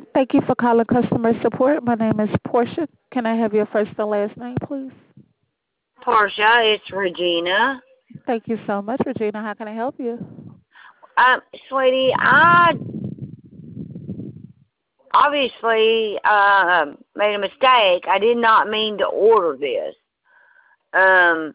Thank you for calling customer support. My name is Portia. Can I have your first and last name, please? Portia, it's Regina. Thank you so much, Regina. How can I help you? Sweetie, I obviously made a mistake. I did not mean to order this. Um,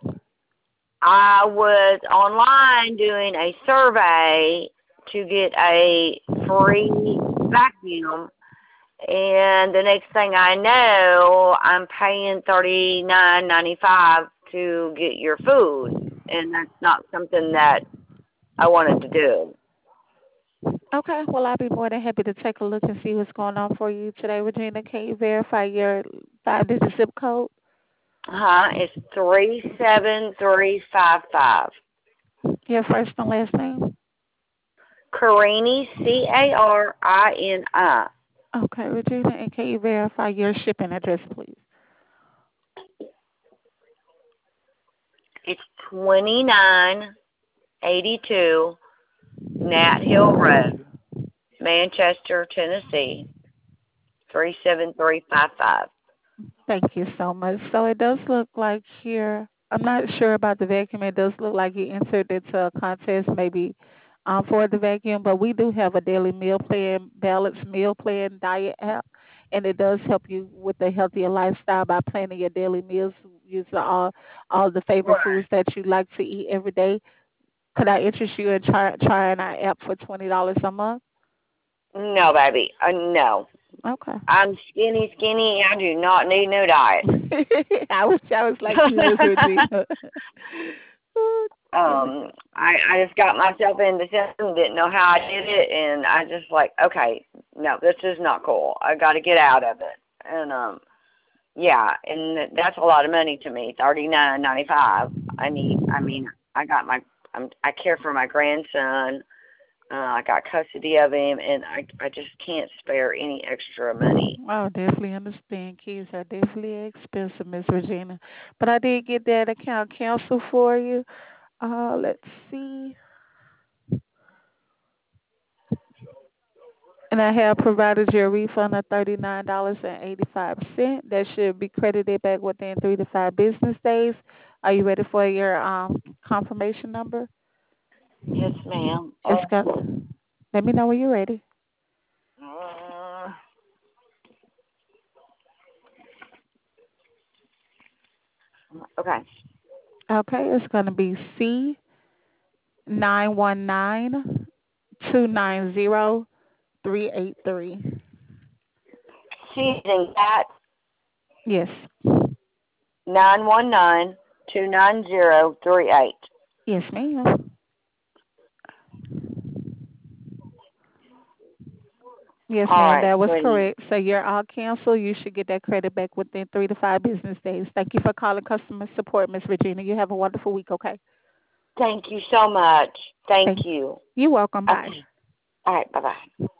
I was online doing a survey to get a free vacuum, and the next thing I know, I'm paying $39.95 to get your food, and that's not something that I wanted to do. Okay, well, I'll be more than happy to take a look and see what's going on for you today, Regina. Can you verify your five-digit zip code? It's 37355. Your first and last name? Carini, Carini. Okay, Regina, and can you verify your shipping address, please? It's 2982 Nat Hill Road, Manchester, Tennessee, 37355. Thank you so much. So it does look like here, I'm not sure about the vacuum. It does look like you entered into a contest maybe for the vacuum, but we do have a daily meal plan, balanced meal plan diet app, and it does help you with a healthier lifestyle by planning your daily meals using all the favorite Right. foods that you like to eat every day. Could I interest you in trying our app for $20 a month? No, baby. No. Okay. I'm skinny, skinny. I do not need no diet. I was like you, Regina. I just got myself in the system, didn't know how I did it, and I just like, okay, no, this is not cool. I got to get out of it. And yeah, and that's a lot of money to me, $39.95. I mean, I care for my grandson. I got custody of him, and I just can't spare any extra money. I definitely understand. Kids are definitely expensive, Miss Regina. But I did get that account canceled for you. Let's see. And I have provided you a refund of $39.85. That should be credited back within 3 to 5 business days. Are you ready for your confirmation number? Yes, ma'am. It's got. Let me know when you're ready. Uh, okay. Okay, it's gonna be C 919 290 383. Season cat Yes. 919-290-38. Yes, ma'am. Yes, All ma'am. right, That was sweetie. correct. So you're all canceled. You should get that credit back within 3 to 5 business days. Thank you for calling customer support, Miss Regina. You have a wonderful week, okay? Thank you so much. Thank Thank you. you. You're welcome. Bye. Okay. All right. Bye bye.